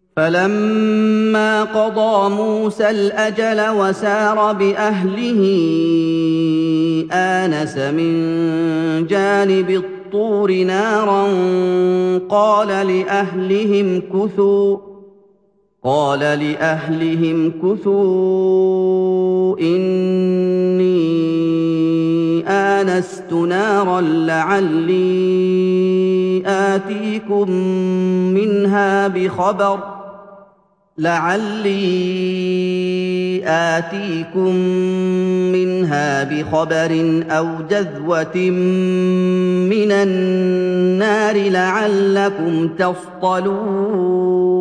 فَلَمَّا قَضَىٰ مُوسَى الْأَجَلَ وَسَارَ بِأَهْلِهِ آنَسَ مِن جَانِبِ الطُّورِ نَارًا قَالَ لِأَهْلِهِ امْكُثُوا إِنِّي آنَسْتُ نَارًا لَّعَلِّي آتِيكُم مِّنْهَا بِخَبَرٍ أَوْ جَذْوَةٍ مِّنَ النَّارِ لَعَلَّكُمْ تَصْطَلُونَ